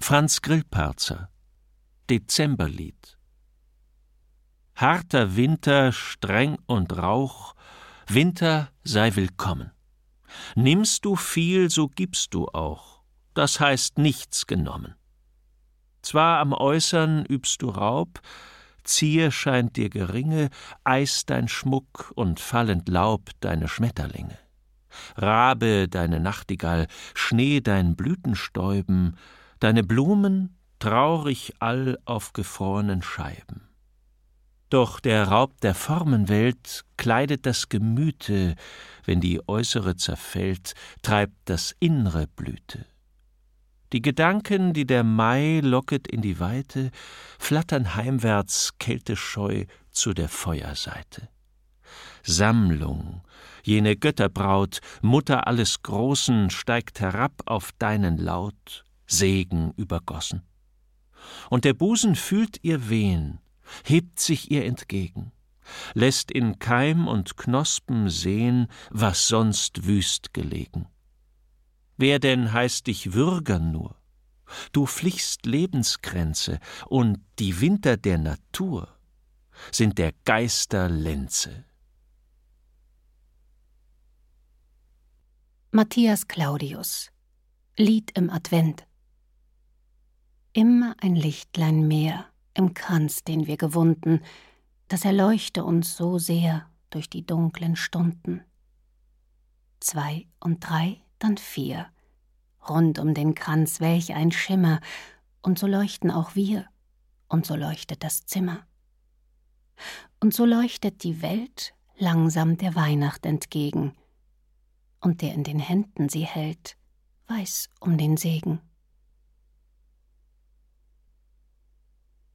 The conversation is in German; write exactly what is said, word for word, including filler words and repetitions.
Franz Grillparzer, Dezemberlied. Harter Winter, streng und Rauch, Winter sei willkommen. Nimmst du viel, so gibst du auch, das heißt nichts genommen. Zwar am Äußern übst du Raub, Zier scheint dir geringe, Eis dein Schmuck und fallend Laub deine Schmetterlinge. Rabe deine Nachtigall, Schnee dein Blütenstäuben, deine Blumen traurig all auf gefrorenen Scheiben. Doch der Raub der Formenwelt kleidet das Gemüte, wenn die äußere zerfällt, treibt das Innre Blüte. Die Gedanken, die der Mai locket in die Weite, flattern heimwärts kältescheu zu der Feuerseite. Sammlung, jene Götterbraut, Mutter alles Großen, steigt herab auf deinen Laut, Segen übergossen. Und der Busen fühlt ihr Wehen, hebt sich ihr entgegen, lässt in Keim und Knospen sehen, was sonst wüst gelegen. Wer denn heißt dich würgern nur? Du flichst Lebenskränze, und die Winter der Natur sind der Geister Lenze. Matthias Claudius, Lied im Advent. Immer ein Lichtlein mehr im Kranz, den wir gewunden, das erleuchte uns so sehr durch die dunklen Stunden. Zwei und drei, dann vier, rund um den Kranz welch ein Schimmer, und so leuchten auch wir, und so leuchtet das Zimmer. Und so leuchtet die Welt langsam der Weihnacht entgegen, und der in den Händen sie hält, weiß um den Segen.